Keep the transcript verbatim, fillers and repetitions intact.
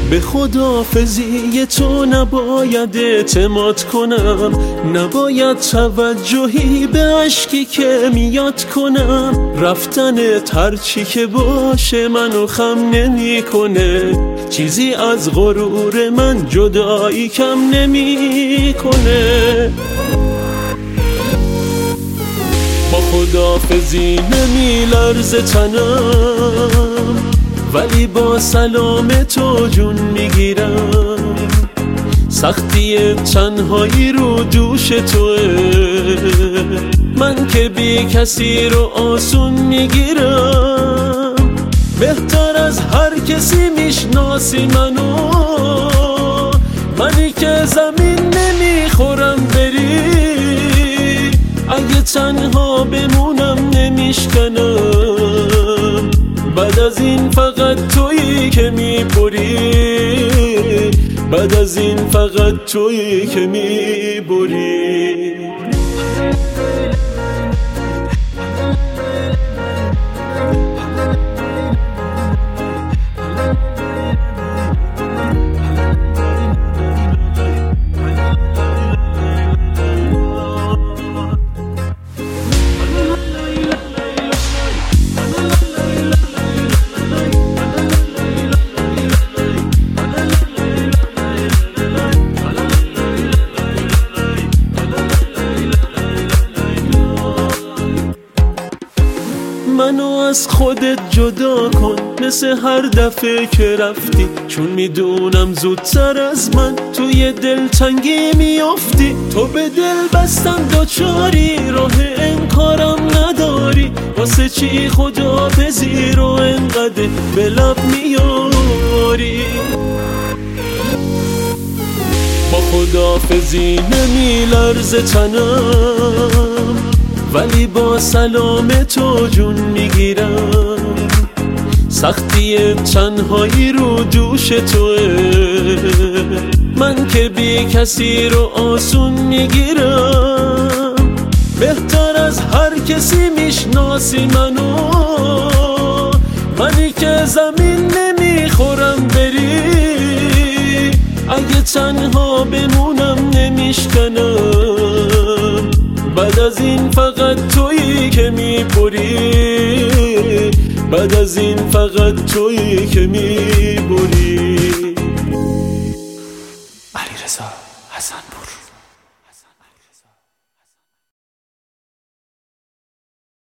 به خداحافظی تو نباید اعتماد کنم، نباید توجهی به عشقی که میاد کنم. رفتنت هرچی که باشه منو خم نمی کنه، چیزی از غرور من جدایی کم نمی کنه. با خداحافظی نمی لرزه تنم، ولی با سلام تو جون میگیرم. سختی تنهایی رو دوش توه، من که بی کسی رو آسون میگیرم. بهتر از هر کسی میشناسی منو، منی که زمین نمیخورم بری. اگه تنها بمونم نمیشکنم، بعد از این فقط تویی که میبری. بعد از این فقط تویی که میبری. منو از خودت جدا کن مثل هر دفعه که رفتی، چون میدونم زودتر از من توی دلتنگی میافتی. تو به دل بستن دوچاری، راه انکارم نداری. واسه چی خداحافظی رو انقدر به لب میاری؟ با خداحافظی نمی لرزه تنم، ولی با سلام تو جون میگیرم. سختی تنهایی رو دوش توه، من که بی کسی رو آسون میگیرم. بهتر از هر کسی میشناسی منو، منی که زمین نمیخورم بری. اگه تنها بمونم نمیشکنم، بعد از این فقط تویی که میبری. بعد از این فقط تویی که میبری. علیرضا حسن‌پور.